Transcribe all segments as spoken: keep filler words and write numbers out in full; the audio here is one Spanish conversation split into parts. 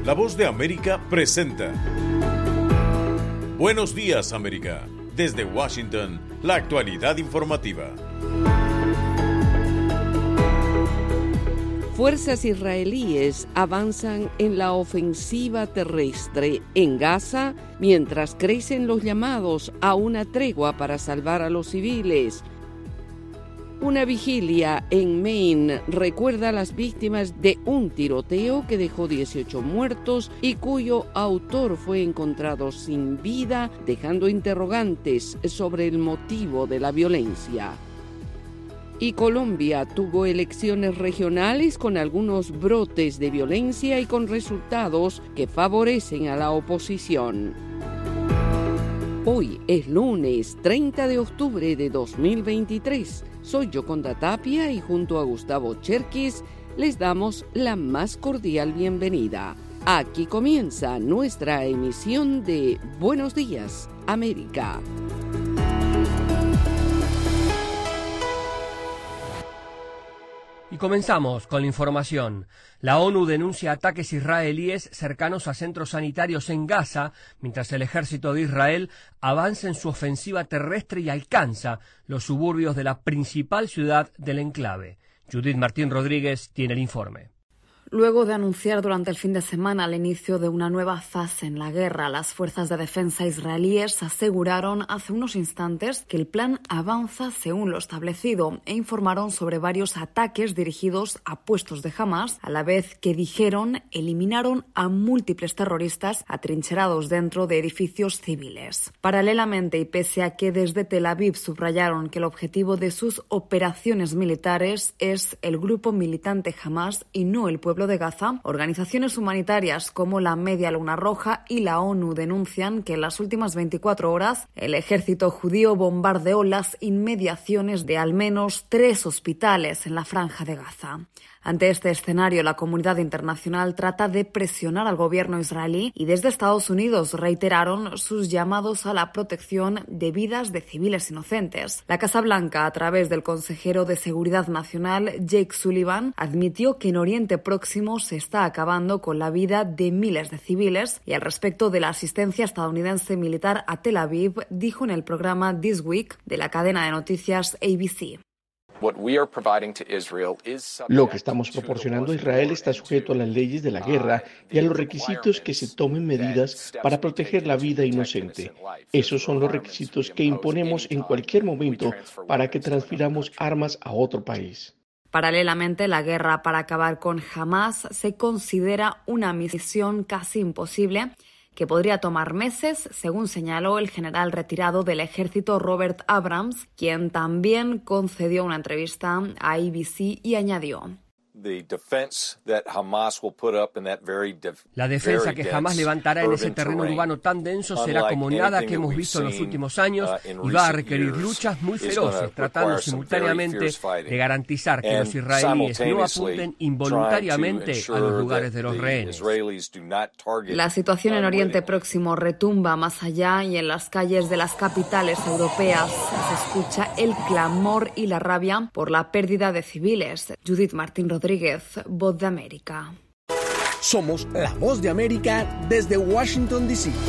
La Voz de América presenta Buenos Días, América. Desde Washington, la actualidad informativa. Fuerzas israelíes avanzan en la ofensiva terrestre en Gaza mientras crecen los llamados a una tregua para salvar a los civiles. Una vigilia en Maine recuerda a las víctimas de un tiroteo que dejó dieciocho muertos y cuyo autor fue encontrado sin vida, dejando interrogantes sobre el motivo de la violencia. Y Colombia tuvo elecciones regionales con algunos brotes de violencia y con resultados que favorecen a la oposición. Hoy es lunes treinta de octubre de dos mil veintitrés. Soy Yoconda Tapia y junto a Gustavo Cherkis les damos la más cordial bienvenida. Aquí comienza nuestra emisión de Buenos Días, América. Y comenzamos con la información. La ONU denuncia ataques israelíes cercanos a centros sanitarios en Gaza, mientras el ejército de Israel avanza en su ofensiva terrestre y alcanza los suburbios de la principal ciudad del enclave. Judith Martín Rodríguez tiene el informe. Luego de anunciar durante el fin de semana el inicio de una nueva fase en la guerra, las fuerzas de defensa israelíes aseguraron hace unos instantes que el plan avanza según lo establecido e informaron sobre varios ataques dirigidos a puestos de Hamás, a la vez que dijeron eliminaron a múltiples terroristas atrincherados dentro de edificios civiles. Paralelamente, y pese a que desde Tel Aviv subrayaron que el objetivo de sus operaciones militares es el grupo militante Hamás y no el pueblo de Gaza, organizaciones humanitarias como la Media Luna Roja y la ONU denuncian que en las últimas veinticuatro horas el ejército judío bombardeó las inmediaciones de al menos tres hospitales en la franja de Gaza. Ante este escenario, la comunidad internacional trata de presionar al gobierno israelí y desde Estados Unidos reiteraron sus llamados a la protección de vidas de civiles inocentes. La Casa Blanca, a través del consejero de Seguridad Nacional, Jake Sullivan, admitió que en Oriente Próximo se está acabando con la vida de miles de civiles y al respecto de la asistencia estadounidense militar a Tel Aviv, dijo en el programa This Week de la cadena de noticias A B C. Lo que estamos proporcionando a Israel está sujeto a las leyes de la guerra y a los requisitos que se tomen medidas para proteger la vida inocente. Esos son los requisitos que imponemos en cualquier momento para que transfiramos armas a otro país. Paralelamente, la guerra para acabar con Hamás se considera una misión casi imposible que podría tomar meses, según señaló el general retirado del ejército Robert Abrams, quien también concedió una entrevista a A B C y añadió: La defensa que Hamás levantará en ese terreno urbano tan denso será como nada que hemos visto en los últimos años y va a requerir luchas muy feroces, tratando simultáneamente de garantizar que los israelíes no apunten involuntariamente a los lugares de los rehenes. La situación en Oriente Próximo retumba más allá y en las calles de las capitales europeas se escucha el clamor y la rabia por la pérdida de civiles. Judith Martín Rodríguez, Voz de América. Somos la Voz de América desde Washington, D C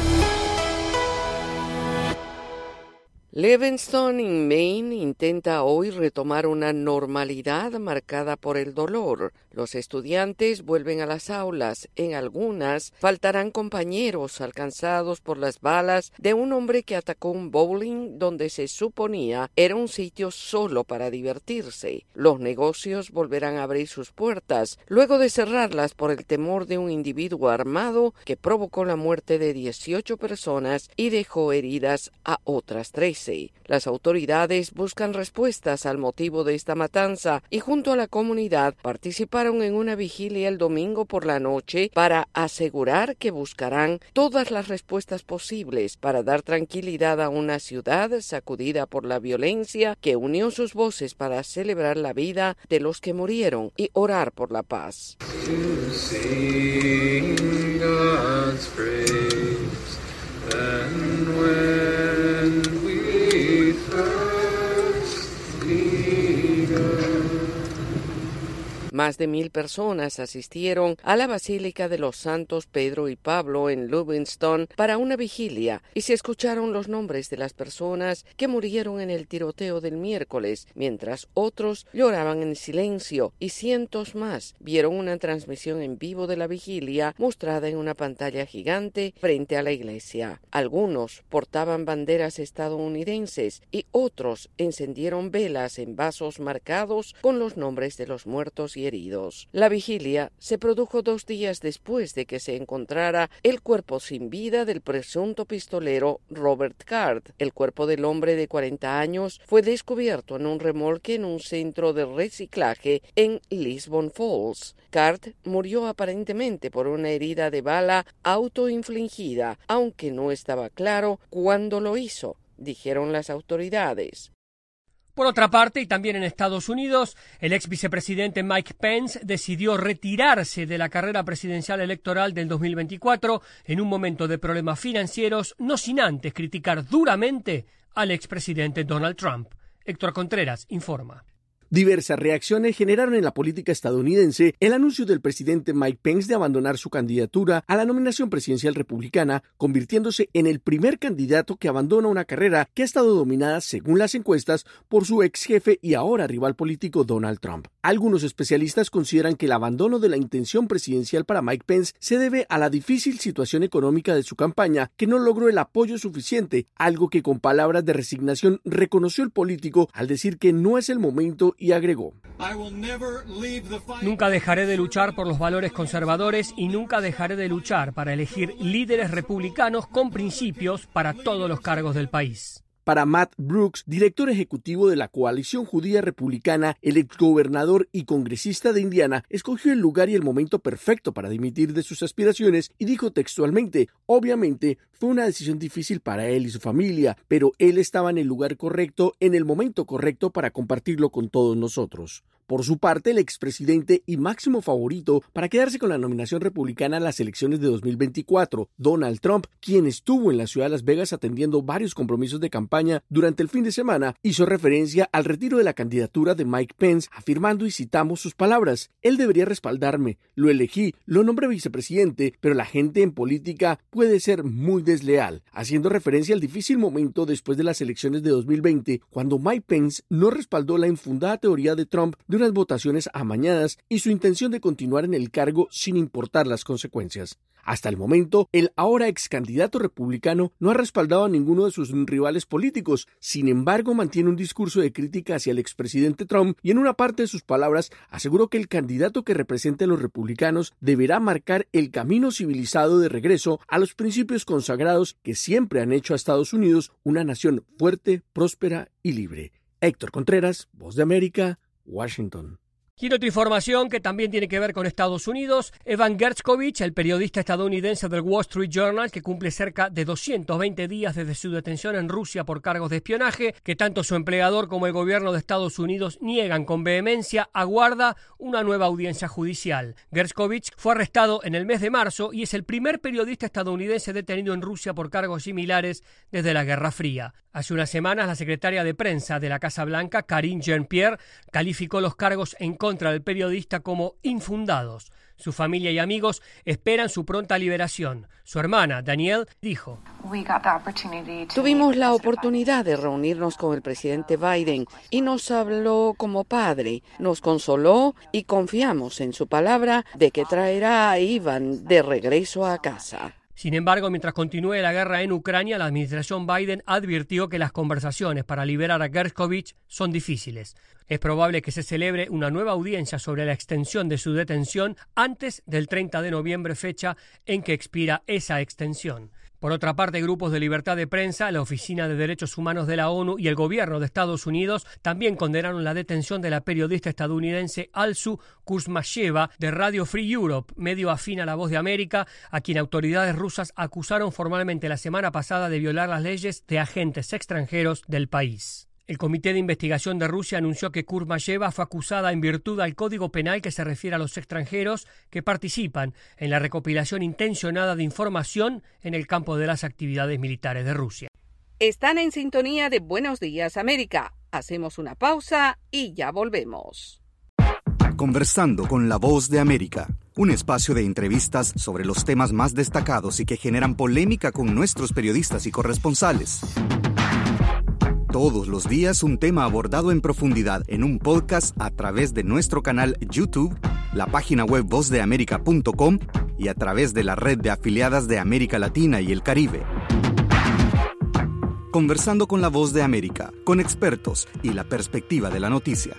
Lewiston, en Maine, intenta hoy retomar una normalidad marcada por el dolor. Los estudiantes vuelven a las aulas. En algunas faltarán compañeros alcanzados por las balas de un hombre que atacó un bowling donde se suponía era un sitio solo para divertirse. Los negocios volverán a abrir sus puertas luego de cerrarlas por el temor de un individuo armado que provocó la muerte de dieciocho personas y dejó heridas a otras trece. Las autoridades buscan respuestas al motivo de esta matanza y junto a la comunidad participaron en una vigilia el domingo por la noche para asegurar que buscarán todas las respuestas posibles para dar tranquilidad a una ciudad sacudida por la violencia que unió sus voces para celebrar la vida de los que murieron y orar por la paz. Más de mil personas asistieron a la Basílica de los Santos Pedro y Pablo en Livingston para una vigilia y se escucharon los nombres de las personas que murieron en el tiroteo del miércoles, mientras otros lloraban en silencio y cientos más vieron una transmisión en vivo de la vigilia mostrada en una pantalla gigante frente a la iglesia. Algunos portaban banderas estadounidenses y otros encendieron velas en vasos marcados con los nombres de los muertos y heridos. La vigilia se produjo dos días después de que se encontrara el cuerpo sin vida del presunto pistolero Robert Card. El cuerpo del hombre de cuarenta años fue descubierto en un remolque en un centro de reciclaje en Lisbon Falls. Card murió aparentemente por una herida de bala autoinfligida, aunque no estaba claro cuándo lo hizo, dijeron las autoridades. Por otra parte, y también en Estados Unidos, el ex vicepresidente Mike Pence decidió retirarse de la carrera presidencial electoral del dos mil veinticuatro en un momento de problemas financieros, no sin antes criticar duramente al expresidente Donald Trump. Héctor Contreras informa. Diversas reacciones generaron en la política estadounidense el anuncio del presidente Mike Pence de abandonar su candidatura a la nominación presidencial republicana, convirtiéndose en el primer candidato que abandona una carrera que ha estado dominada, según las encuestas, por su ex jefe y ahora rival político Donald Trump. Algunos especialistas consideran que el abandono de la intención presidencial para Mike Pence se debe a la difícil situación económica de su campaña, que no logró el apoyo suficiente, algo que con palabras de resignación reconoció el político al decir que no es el momento y agregó: Nunca dejaré de luchar por los valores conservadores y nunca dejaré de luchar para elegir líderes republicanos con principios para todos los cargos del país. Para Matt Brooks, director ejecutivo de la coalición judía republicana, el exgobernador y congresista de Indiana escogió el lugar y el momento perfecto para dimitir de sus aspiraciones y dijo textualmente: obviamente fue una decisión difícil para él y su familia, pero él estaba en el lugar correcto, en el momento correcto para compartirlo con todos nosotros. Por su parte, el expresidente y máximo favorito para quedarse con la nominación republicana en las elecciones de dos mil veinticuatro, Donald Trump, quien estuvo en la ciudad de Las Vegas atendiendo varios compromisos de campaña durante el fin de semana, hizo referencia al retiro de la candidatura de Mike Pence, afirmando, y citamos sus palabras: él debería respaldarme, lo elegí, lo nombré vicepresidente, pero la gente en política puede ser muy desleal, haciendo referencia al difícil momento después de las elecciones de dos mil veinte, cuando Mike Pence no respaldó la infundada teoría de Trump de unas votaciones amañadas y su intención de continuar en el cargo sin importar las consecuencias. Hasta el momento, el ahora ex candidato republicano no ha respaldado a ninguno de sus rivales políticos. Sin embargo, mantiene un discurso de crítica hacia el expresidente Trump y en una parte de sus palabras aseguró que el candidato que represente a los republicanos deberá marcar el camino civilizado de regreso a los principios consagrados que siempre han hecho a Estados Unidos una nación fuerte, próspera y libre. Héctor Contreras, Voz de América, Washington. Y en otra información que también tiene que ver con Estados Unidos, Evan Gershkovich, el periodista estadounidense del Wall Street Journal, que cumple cerca de doscientos veinte días desde su detención en Rusia por cargos de espionaje, que tanto su empleador como el gobierno de Estados Unidos niegan con vehemencia, aguarda una nueva audiencia judicial. Gershkovich fue arrestado en el mes de marzo y es el primer periodista estadounidense detenido en Rusia por cargos similares desde la Guerra Fría. Hace unas semanas, la secretaria de prensa de la Casa Blanca, Karine Jean-Pierre, calificó los cargos en contra del periodista como infundados. Su familia y amigos esperan su pronta liberación. Su hermana, Danielle, dijo: Tuvimos la oportunidad de reunirnos con el presidente Biden y nos habló como padre, nos consoló y confiamos en su palabra de que traerá a Ivan de regreso a casa. Sin embargo, mientras continúe la guerra en Ucrania, la administración Biden advirtió que las conversaciones para liberar a Gershkovich son difíciles. Es probable que se celebre una nueva audiencia sobre la extensión de su detención antes del treinta de noviembre, fecha en que expira esa extensión. Por otra parte, grupos de libertad de prensa, la Oficina de Derechos Humanos de la ONU y el gobierno de Estados Unidos también condenaron la detención de la periodista estadounidense Alsu Kurzmasheva de Radio Free Europe, medio afín a La Voz de América, a quien autoridades rusas acusaron formalmente la semana pasada de violar las leyes de agentes extranjeros del país. El Comité de Investigación de Rusia anunció que Kurzmasheva fue acusada en virtud al Código Penal que se refiere a los extranjeros que participan en la recopilación intencionada de información en el campo de las actividades militares de Rusia. Están en sintonía de Buenos Días América. Hacemos una pausa y ya volvemos. Conversando con la Voz de América, un espacio de entrevistas sobre los temas más destacados y que generan polémica con nuestros periodistas y corresponsales. Todos los días un tema abordado en profundidad en un podcast a través de nuestro canal YouTube, la página web voz de américa punto com y a través de la red de afiliadas de América Latina y el Caribe. Conversando con la Voz de América, con expertos y la perspectiva de la noticia.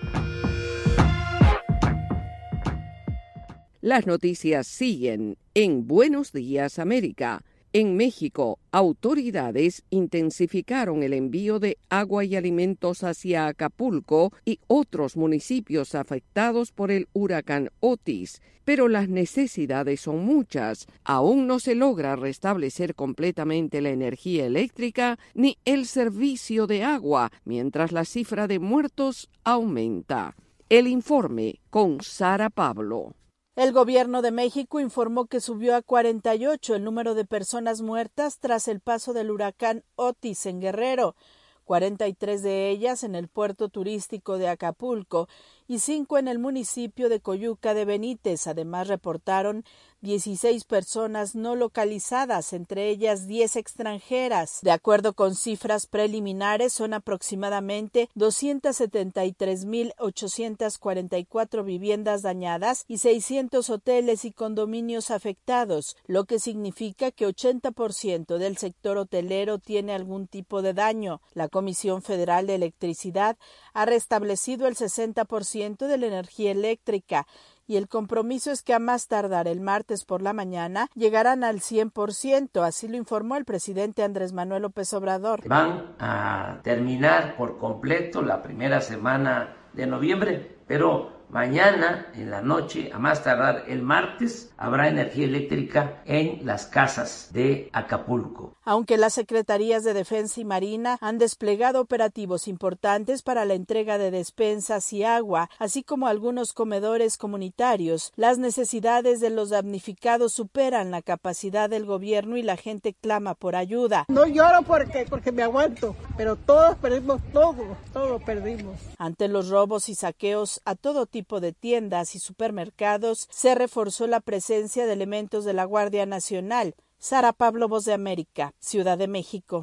Las noticias siguen en Buenos Días América. En México, autoridades intensificaron el envío de agua y alimentos hacia Acapulco y otros municipios afectados por el huracán Otis, pero las necesidades son muchas. Aún no se logra restablecer completamente la energía eléctrica ni el servicio de agua, mientras la cifra de muertos aumenta. El informe con Sara Pablo. El gobierno de México informó que subió a cuarenta y ocho el número de personas muertas tras el paso del huracán Otis en Guerrero, cuarenta y tres de ellas en el puerto turístico de Acapulco y cinco en el municipio de Coyuca de Benítez. Además, reportaron dieciséis personas no localizadas, entre ellas diez extranjeras. De acuerdo con cifras preliminares, son aproximadamente doscientas setenta y tres mil ochocientas cuarenta y cuatro viviendas dañadas y seiscientos hoteles y condominios afectados, lo que significa que ochenta por ciento del sector hotelero tiene algún tipo de daño. La Comisión Federal de Electricidad ha restablecido el sesenta por ciento de la energía eléctrica, y el compromiso es que a más tardar el martes por la mañana llegarán al cien por ciento, así lo informó el presidente Andrés Manuel López Obrador. Van a terminar por completo la primera semana de noviembre, pero mañana en la noche, a más tardar el martes, habrá energía eléctrica en las casas de Acapulco. Aunque las Secretarías de Defensa y Marina han desplegado operativos importantes para la entrega de despensas y agua, así como algunos comedores comunitarios, las necesidades de los damnificados superan la capacidad del gobierno y la gente clama por ayuda. No lloro porque, porque me aguanto, pero todos perdimos todo, todo perdimos. Ante los robos y saqueos a todo tipo de tiendas y supermercados, se reforzó la presencia de elementos de la Guardia Nacional. Sara Pablo, Voz de América, Ciudad de México.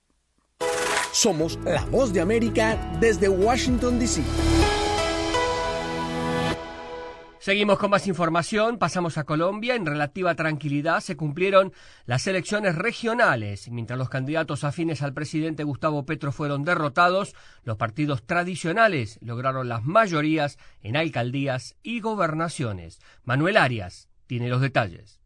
Somos la Voz de América desde Washington, D C Seguimos con más información, pasamos a Colombia. En relativa tranquilidad se cumplieron las elecciones regionales. Mientras los candidatos afines al presidente Gustavo Petro fueron derrotados, los partidos tradicionales lograron las mayorías en alcaldías y gobernaciones. Manuel Arias tiene los detalles.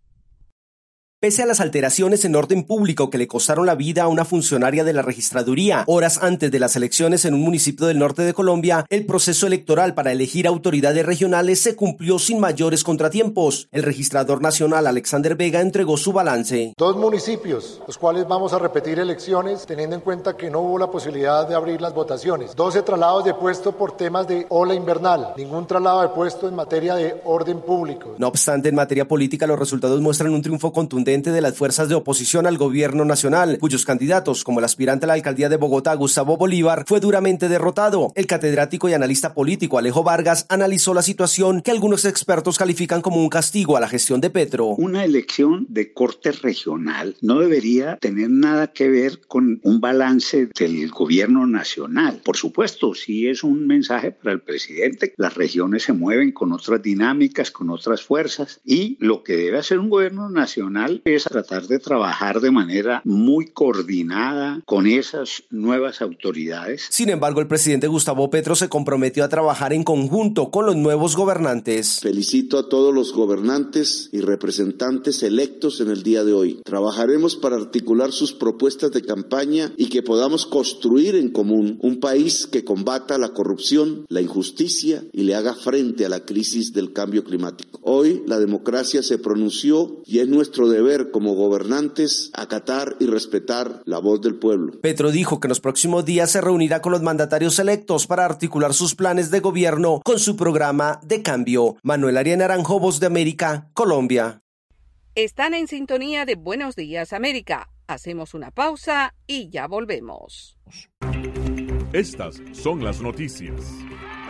Pese a las alteraciones en orden público que le costaron la vida a una funcionaria de la registraduría horas antes de las elecciones en un municipio del norte de Colombia, el proceso electoral para elegir autoridades regionales se cumplió sin mayores contratiempos. El registrador nacional Alexander Vega entregó su balance. Dos municipios, los cuales vamos a repetir elecciones teniendo en cuenta que no hubo la posibilidad de abrir las votaciones. doce traslados de puesto por temas de ola invernal, ningún traslado de puesto en materia de orden público. No obstante, en materia política los resultados muestran un triunfo contundente de las fuerzas de oposición al gobierno nacional, cuyos candidatos, como el aspirante a la alcaldía de Bogotá, Gustavo Bolívar, fue duramente derrotado. El catedrático y analista político Alejo Vargas analizó la situación que algunos expertos califican como un castigo a la gestión de Petro. Una elección de corte regional no debería tener nada que ver con un balance del gobierno nacional. Por supuesto, sí es un mensaje para el presidente. Las regiones se mueven con otras dinámicas, con otras fuerzas, y lo que debe hacer un gobierno nacional es tratar de trabajar de manera muy coordinada con esas nuevas autoridades. Sin embargo, el presidente Gustavo Petro se comprometió a trabajar en conjunto con los nuevos gobernantes. Felicito a todos los gobernantes y representantes electos en el día de hoy. Trabajaremos para articular sus propuestas de campaña y que podamos construir en común un país que combata la corrupción, la injusticia y le haga frente a la crisis del cambio climático. Hoy la democracia se pronunció y es nuestro deber como gobernantes acatar y respetar la voz del pueblo. Petro dijo que en los próximos días se reunirá con los mandatarios electos para articular sus planes de gobierno con su programa de cambio. Manuel Arias Naranjo, Voz de América, Colombia. Están en sintonía de Buenos Días América. Hacemos una pausa y ya volvemos. Estas son las noticias.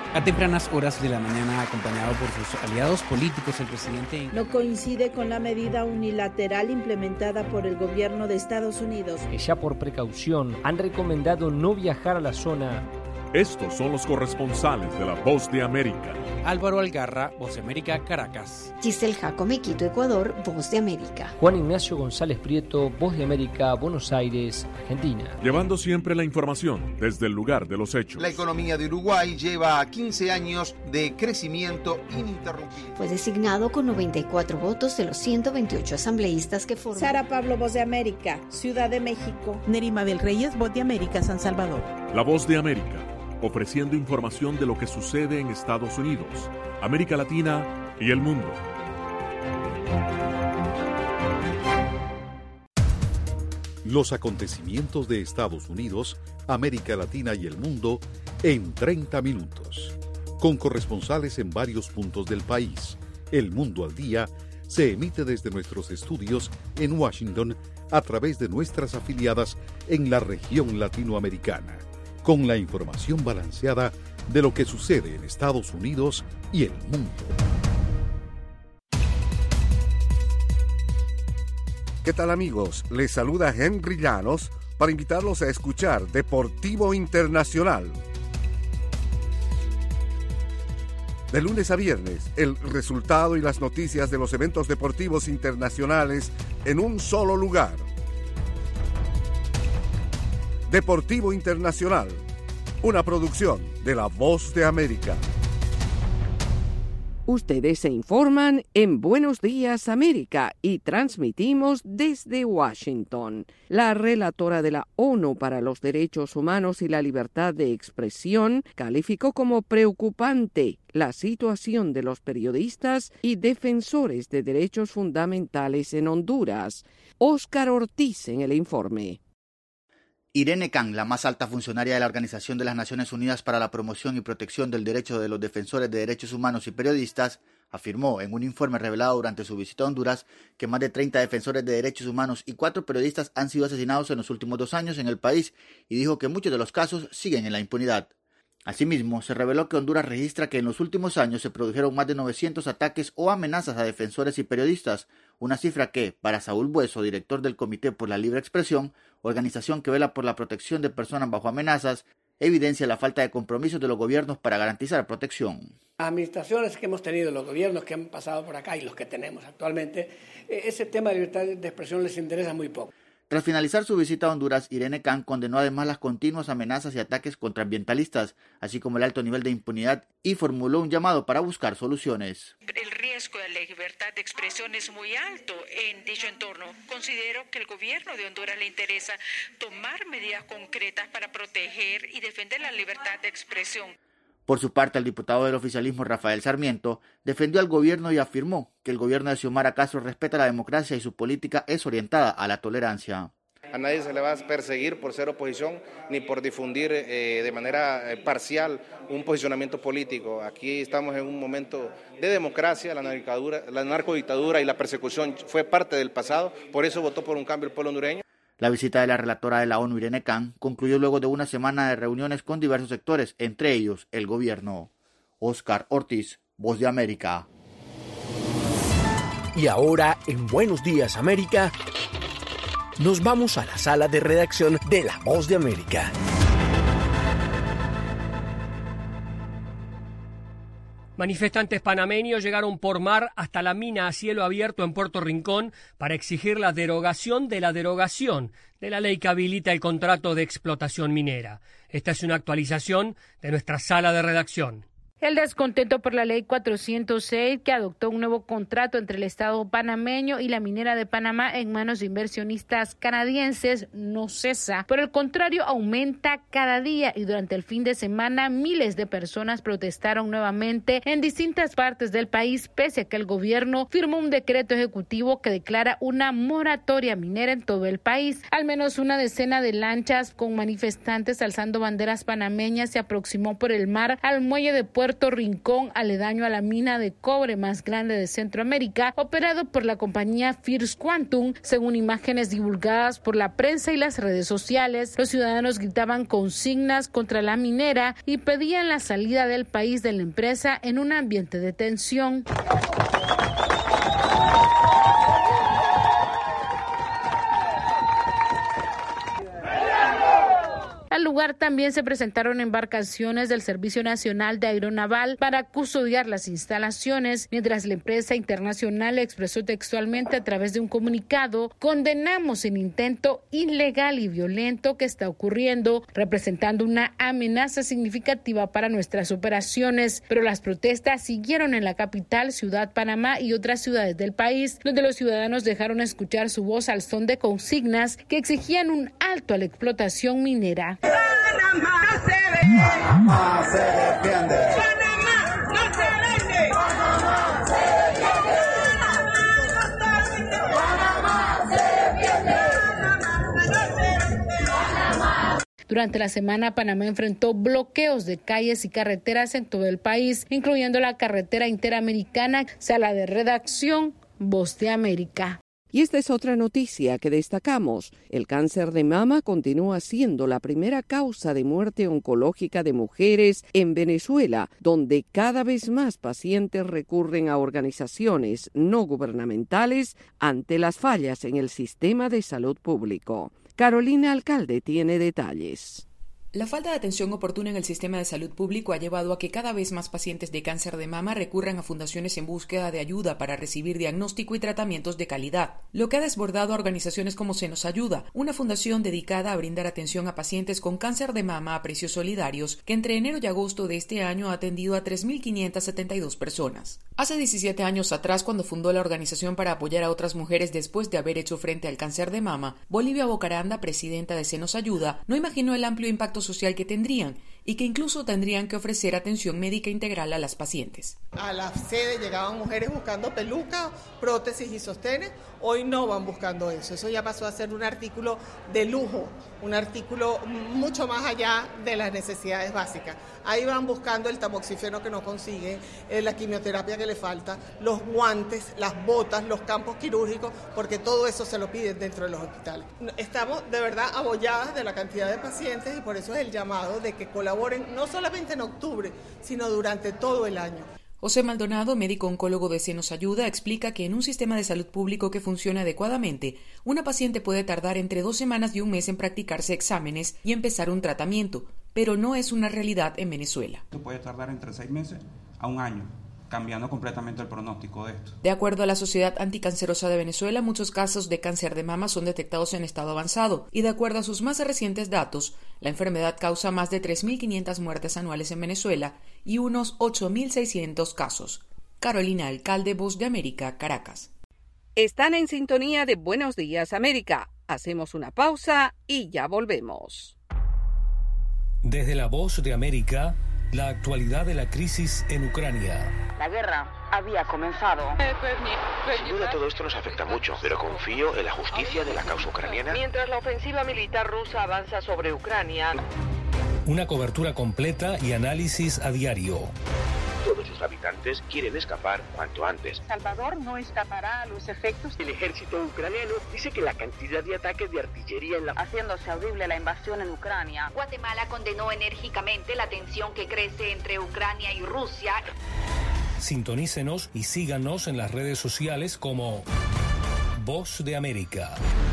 A tempranas horas de la mañana, acompañado por sus aliados políticos, el presidente no coincide con la medida unilateral implementada por el gobierno de Estados Unidos. Que ya por precaución han recomendado no viajar a la zona. Estos son los corresponsales de La Voz de América. Álvaro Algarra, Voz de América, Caracas. Giselle Jacome, Quito, Ecuador, Voz de América. Juan Ignacio González Prieto, Voz de América, Buenos Aires, Argentina. Llevando siempre la información desde el lugar de los hechos. La economía de Uruguay lleva quince años de crecimiento ininterrumpido. Fue designado con noventa y cuatro votos de los ciento veintiocho asambleístas que forman. Sara Pablo, Voz de América, Ciudad de México. Nerima Mabel Reyes, Voz de América, San Salvador. La Voz de América, ofreciendo información de lo que sucede en Estados Unidos, América Latina y el mundo. Los acontecimientos de Estados Unidos, América Latina y el mundo en treinta minutos. Con corresponsales en varios puntos del país. El Mundo al Día se emite desde nuestros estudios en Washington a través de nuestras afiliadas en la región latinoamericana, con la información balanceada de lo que sucede en Estados Unidos y el mundo. ¿Qué tal, amigos? Les saluda Henry Llanos para invitarlos a escuchar Deportivo Internacional. De lunes a viernes, el resultado y las noticias de los eventos deportivos internacionales en un solo lugar. Deportivo Internacional, una producción de La Voz de América. Ustedes se informan en Buenos Días América y transmitimos desde Washington. La relatora de la ONU para los Derechos Humanos y la Libertad de Expresión calificó como preocupante la situación de los periodistas y defensores de derechos fundamentales en Honduras. Óscar Ortiz en el informe. Irene Khan, la más alta funcionaria de la Organización de las Naciones Unidas para la Promoción y Protección del Derecho de los Defensores de Derechos Humanos y Periodistas, afirmó en un informe revelado durante su visita a Honduras que más de treinta defensores de derechos humanos y cuatro periodistas han sido asesinados en los últimos dos años en el país y dijo que muchos de los casos siguen en la impunidad. Asimismo, se reveló que Honduras registra que en los últimos años se produjeron más de novecientos ataques o amenazas a defensores y periodistas, una cifra que, para Saúl Bueso, director del Comité por la Libre Expresión, organización que vela por la protección de personas bajo amenazas, evidencia la falta de compromisos de los gobiernos para garantizar protección. Las administraciones que hemos tenido, los gobiernos que han pasado por acá y los que tenemos actualmente, ese tema de libertad de expresión les interesa muy poco. Tras finalizar su visita a Honduras, Irene Khan condenó además las continuas amenazas y ataques contra ambientalistas, así como el alto nivel de impunidad, y formuló un llamado para buscar soluciones. El riesgo de la libertad de expresión es muy alto en dicho entorno. Considero que el gobierno de Honduras le interesa tomar medidas concretas para proteger y defender la libertad de expresión. Por su parte, el diputado del oficialismo Rafael Sarmiento defendió al gobierno y afirmó que el gobierno de Xiomara Castro respeta la democracia y su política es orientada a la tolerancia. A nadie se le va a perseguir por ser oposición ni por difundir eh, de manera eh, parcial un posicionamiento político. Aquí estamos en un momento de democracia, la narcodictadura, la narcodictadura y la persecución fue parte del pasado, por eso votó por un cambio el pueblo hondureño. La visita de la relatora de la ONU, Irene Khan, concluyó luego de una semana de reuniones con diversos sectores, entre ellos el gobierno. Óscar Ortiz, Voz de América. Y ahora, en Buenos Días América, nos vamos a la sala de redacción de La Voz de América. Manifestantes panameños llegaron por mar hasta la mina a cielo abierto en Puerto Rincón para exigir la derogación de la derogación de la ley que habilita el contrato de explotación minera. Esta es una actualización de nuestra sala de redacción. El descontento por la ley cuatrocientos seis, que adoptó un nuevo contrato entre el Estado panameño y la minera de Panamá en manos de inversionistas canadienses, no cesa. Por el contrario, aumenta cada día y durante el fin de semana miles de personas protestaron nuevamente en distintas partes del país, pese a que el gobierno firmó un decreto ejecutivo que declara una moratoria minera en todo el país. Al menos una decena de lanchas con manifestantes alzando banderas panameñas se aproximó por el mar al muelle de Puerto Puerto Rincón, aledaño a la mina de cobre más grande de Centroamérica, operado por la compañía First Quantum. Según imágenes divulgadas por la prensa y las redes sociales, los ciudadanos gritaban consignas contra la minera y pedían la salida del país de la empresa en un ambiente de tensión. Al lugar también se presentaron embarcaciones del Servicio Nacional de Aeronaval para custodiar las instalaciones, mientras la empresa internacional expresó textualmente a través de un comunicado: condenamos el intento ilegal y violento que está ocurriendo, representando una amenaza significativa para nuestras operaciones. Pero las protestas siguieron en la capital, Ciudad Panamá y otras ciudades del país, donde los ciudadanos dejaron escuchar su voz al son de consignas que exigían un alto a la explotación minera. Panamá se ve. Panamá se defiende. Panamá no se vende. Panamá se defiende. Panamá se defiende. Panamá. Durante la semana, Panamá enfrentó bloqueos de calles y carreteras en todo el país, incluyendo la carretera interamericana. Sala de redacción, Voz de América. Y esta es otra noticia que destacamos. El cáncer de mama continúa siendo la primera causa de muerte oncológica de mujeres en Venezuela, donde cada vez más pacientes recurren a organizaciones no gubernamentales ante las fallas en el sistema de salud público. Carolina Alcalde tiene detalles. La falta de atención oportuna en el sistema de salud público ha llevado a que cada vez más pacientes de cáncer de mama recurran a fundaciones en búsqueda de ayuda para recibir diagnóstico y tratamientos de calidad, lo que ha desbordado a organizaciones como Se Nos Ayuda, una fundación dedicada a brindar atención a pacientes con cáncer de mama a precios solidarios, que entre enero y agosto de este año ha atendido a tres mil quinientas setenta y dos personas. Hace diecisiete años atrás, cuando fundó la organización para apoyar a otras mujeres después de haber hecho frente al cáncer de mama, Bolivia Bocaranda, presidenta de Se Nos Ayuda, no imaginó el amplio impacto social que tendrían y que incluso tendrían que ofrecer atención médica integral a las pacientes. A la sede llegaban mujeres buscando pelucas, prótesis y sostenes. Hoy no van buscando eso. Eso ya pasó a ser un artículo de lujo, un artículo mucho más allá de las necesidades básicas. Ahí van buscando el tamoxifeno que no consiguen, la quimioterapia que le falta, los guantes, las botas, los campos quirúrgicos, porque todo eso se lo piden dentro de los hospitales. Estamos de verdad abolladas de la cantidad de pacientes y por eso es el llamado de que colaboren no solamente en octubre, sino durante todo el año. José Maldonado, médico oncólogo de Se Nos Ayuda, explica que en un sistema de salud público que funcione adecuadamente, una paciente puede tardar entre dos semanas y un mes en practicarse exámenes y empezar un tratamiento, pero no es una realidad en Venezuela. Esto puede tardar entre seis meses a un año, cambiando completamente el pronóstico de esto. De acuerdo a la Sociedad Anticancerosa de Venezuela, muchos casos de cáncer de mama son detectados en estado avanzado y de acuerdo a sus más recientes datos, la enfermedad causa más de tres mil quinientas muertes anuales en Venezuela y unos ocho mil seiscientos casos. Carolina Alcalde, Voz de América, Caracas. Están en sintonía de Buenos Días, América. Hacemos una pausa y ya volvemos. Desde la Voz de América, la actualidad de la crisis en Ucrania. La guerra había comenzado. Sin duda todo esto nos afecta mucho, pero confío en la justicia de la causa ucraniana. Mientras la ofensiva militar rusa avanza sobre Ucrania. Una cobertura completa y análisis a diario. Todos sus habitantes quieren escapar cuanto antes. Salvador no escapará a los efectos. El ejército ucraniano dice que la cantidad de ataques de artillería en la... haciéndose audible la invasión en Ucrania. Guatemala condenó enérgicamente la tensión que crece entre Ucrania y Rusia. Sintonícenos y síganos en las redes sociales como Voz de América.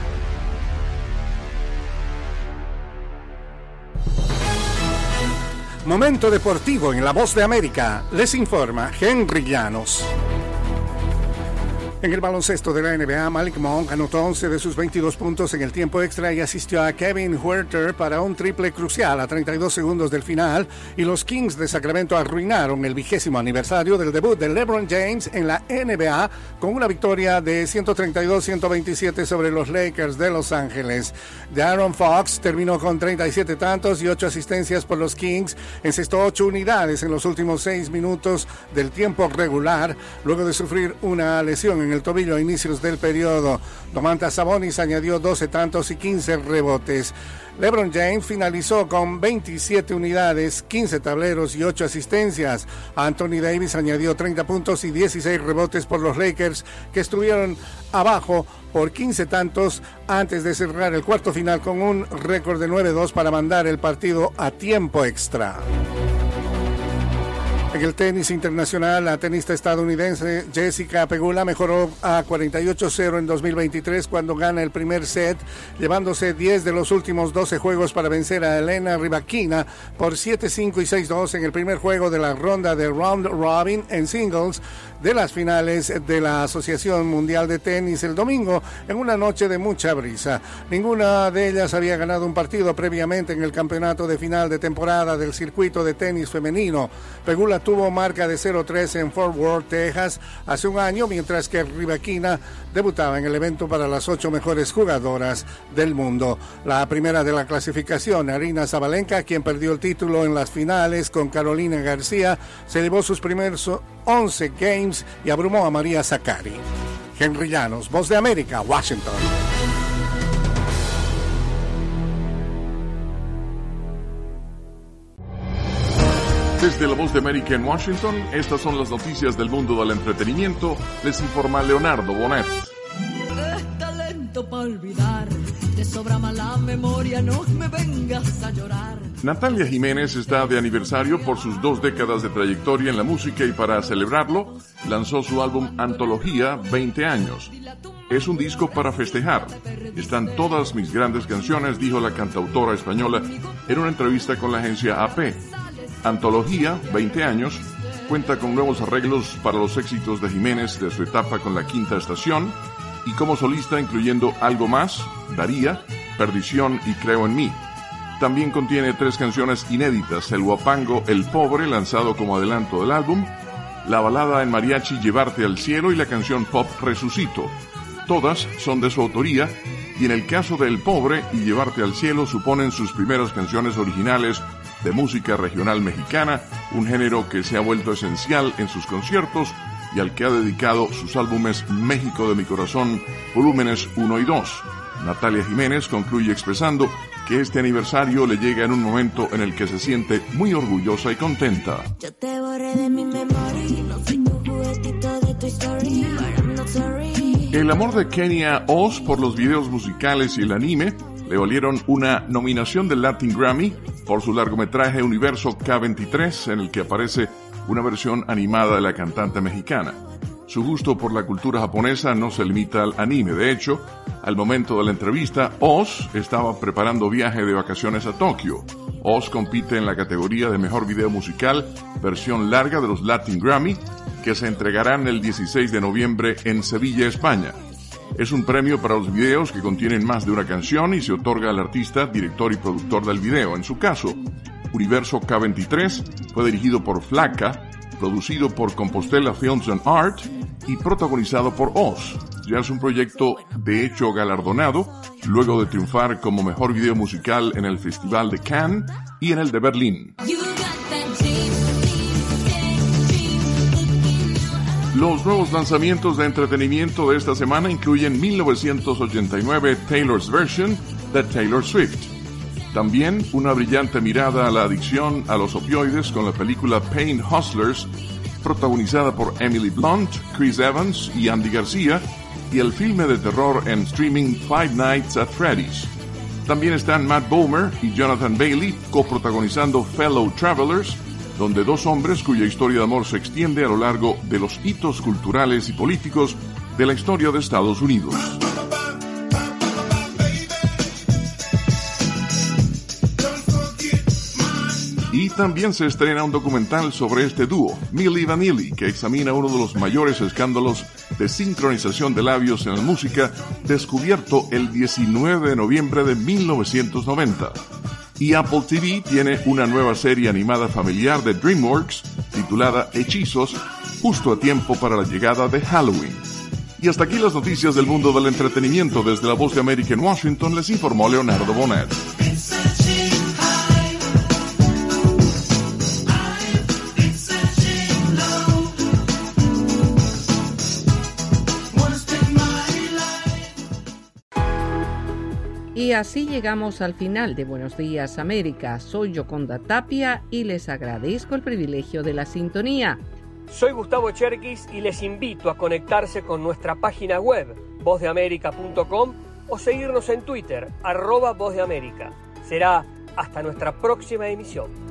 Momento deportivo en La Voz de América. Les informa Henry Llanos. En el baloncesto de la N B A, Malik Monk anotó once de sus veintidós puntos en el tiempo extra y asistió a Kevin Huerter para un triple crucial a treinta y dos segundos del final, y los Kings de Sacramento arruinaron el vigésimo aniversario del debut de LeBron James en la N B A con una victoria de ciento treinta y dos a ciento veintisiete sobre los Lakers de Los Ángeles. De'Aaron Fox terminó con treinta y siete tantos y ocho asistencias por los Kings, encestó ocho unidades en los últimos seis minutos del tiempo regular, luego de sufrir una lesión en en el tobillo a inicios del periodo. Domantas Sabonis añadió doce tantos y quince rebotes. LeBron James finalizó con veintisiete unidades, quince tableros y ocho asistencias. Anthony Davis añadió treinta puntos y dieciséis rebotes por los Lakers, que estuvieron abajo por quince tantos antes de cerrar el cuarto final con un récord de nueve dos para mandar el partido a tiempo extra. En el tenis internacional, la tenista estadounidense Jessica Pegula mejoró a cuarenta y ocho cero en dos mil veintitrés cuando gana el primer set, llevándose diez de los últimos doce juegos para vencer a Elena Rybakina por siete cinco y seis dos en el primer juego de la ronda de Round Robin en singles de las finales de la Asociación Mundial de Tenis el domingo, en una noche de mucha brisa. Ninguna de ellas había ganado un partido previamente en el campeonato de final de temporada del circuito de tenis femenino. Pegula tuvo marca de cero tres en Fort Worth, Texas, hace un año, mientras que Rybakina debutaba en el evento para las ocho mejores jugadoras del mundo. La primera de la clasificación, Aryna Sabalenka, quien perdió el título en las finales con Carolina García, se llevó sus primeros once games y abrumó a María Sakkari. Henry Llanos, Voz de América, Washington. Desde la Voz de América en Washington, estas son las noticias del mundo del entretenimiento. Les informa Leonardo Bonet. Es talento para olvidar, de sobra mala memoria, no me vengas a llorar. Natalia Jiménez está de aniversario por sus dos décadas de trayectoria en la música y para celebrarlo lanzó su álbum Antología veinte años. Es un disco para festejar. Están todas mis grandes canciones, dijo la cantautora española en una entrevista con la agencia A P. Antología veinte años cuenta con nuevos arreglos para los éxitos de Jiménez de su etapa con la Quinta Estación y como solista incluyendo Algo Más, Daría, Perdición y Creo en Mí. También contiene tres canciones inéditas: El Huapango El Pobre, lanzado como adelanto del álbum, la balada en mariachi Llevarte al Cielo y la canción pop Resucito. Todas son de su autoría y en el caso de El Pobre y Llevarte al Cielo suponen sus primeras canciones originales de música regional mexicana, un género que se ha vuelto esencial en sus conciertos y al que ha dedicado sus álbumes México de mi Corazón, volúmenes uno y dos. Natalia Jiménez concluye expresando que este aniversario le llega en un momento en el que se siente muy orgullosa y contenta. Yo te borré de mi memoria, no soy tu juguetito de tu story, but I'm not sorry. El amor de Kenya Oz por los videos musicales y el anime le valieron una nominación del Latin Grammy por su largometraje Universo K veintitrés, en el que aparece una versión animada de la cantante mexicana. Su gusto por la cultura japonesa no se limita al anime. De hecho, al momento de la entrevista, Oz estaba preparando viaje de vacaciones a Tokio. Oz compite en la categoría de Mejor Video Musical, versión larga de los Latin Grammy, que se entregarán el dieciséis de noviembre en Sevilla, España. Es un premio para los videos que contienen más de una canción y se otorga al artista, director y productor del video. En su caso, Universo K veintitrés fue dirigido por Flaca, producido por Compostela Films and Art y protagonizado por Oz. Ya es un proyecto de hecho galardonado, luego de triunfar como mejor video musical en el Festival de Cannes y en el de Berlín. Los nuevos lanzamientos de entretenimiento de esta semana incluyen mil novecientos ochenta y nueve Taylor's Version de Taylor Swift. También una brillante mirada a la adicción a los opioides con la película Pain Hustlers, protagonizada por Emily Blunt, Chris Evans y Andy García, y el filme de terror en streaming Five Nights at Freddy's. También están Matt Bomer y Jonathan Bailey coprotagonizando Fellow Travelers, donde dos hombres cuya historia de amor se extiende a lo largo de los hitos culturales y políticos de la historia de Estados Unidos. Y también se estrena un documental sobre este dúo, Milli Vanilli, que examina uno de los mayores escándalos de sincronización de labios en la música, descubierto el diecinueve de noviembre de mil novecientos noventa. Y Apple T V tiene una nueva serie animada familiar de DreamWorks, titulada Hechizos, justo a tiempo para la llegada de Halloween. Y hasta aquí las noticias del mundo del entretenimiento. Desde la Voz de América en Washington les informó Leonardo Bonet. Y así llegamos al final de Buenos Días América. Soy Yoconda Tapia y les agradezco el privilegio de la sintonía. Soy Gustavo Cherkis y les invito a conectarse con nuestra página web, voz de américa punto com, o seguirnos en Twitter, arroba Voz de América. Será hasta nuestra próxima emisión.